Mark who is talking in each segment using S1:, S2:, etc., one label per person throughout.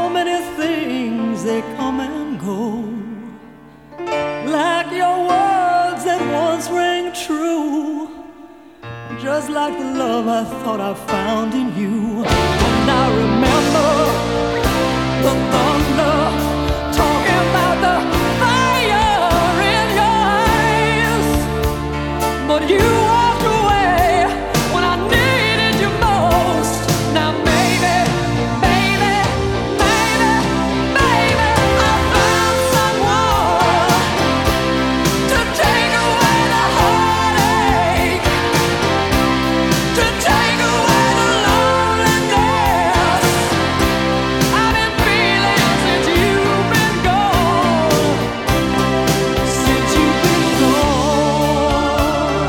S1: So many things, they come and go, like your words that once rang true, just like the love I thought I found in you. And I remember the thunder talking about the fire in your eyes, but you walked away when I needed you most. Now maybe, baby, baby, baby, I found someone to take away the heartache, to take away the loneliness I've been feeling since you've been gone, since you've been gone.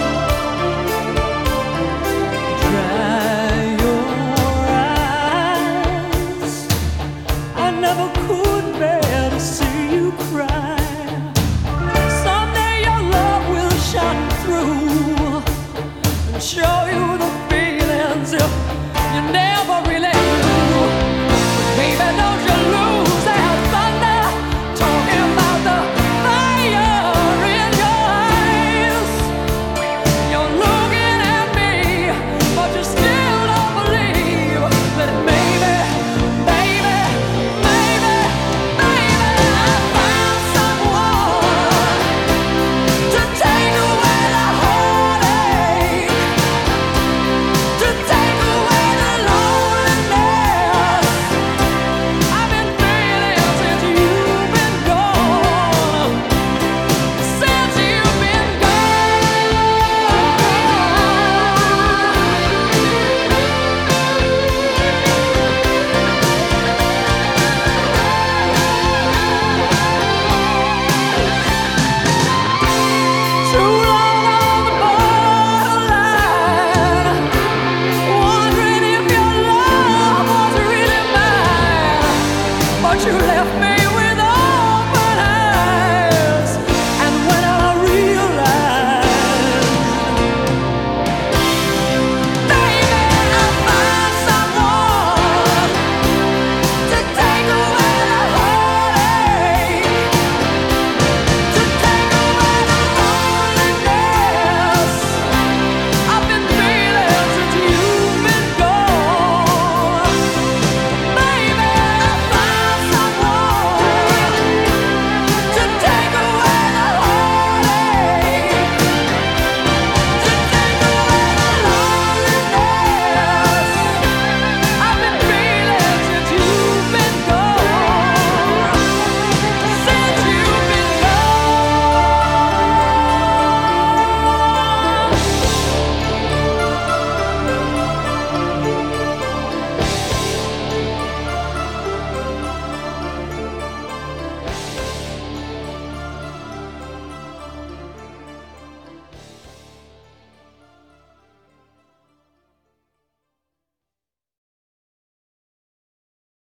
S1: Dry your eyes, I never could bear to see you cry. Someday your love will shine through and show you the feelings you never really knew. Baby, don't you lose that thunder talking about the fire in your eyes. You're looking at me, but you still don't believe that maybe, baby, baby, baby, I found someone to take away the heartache, to take away the loneliness I've been feeling since you've been gone, since you've been too long on the borderline, wondering if your love was really mine, but you left me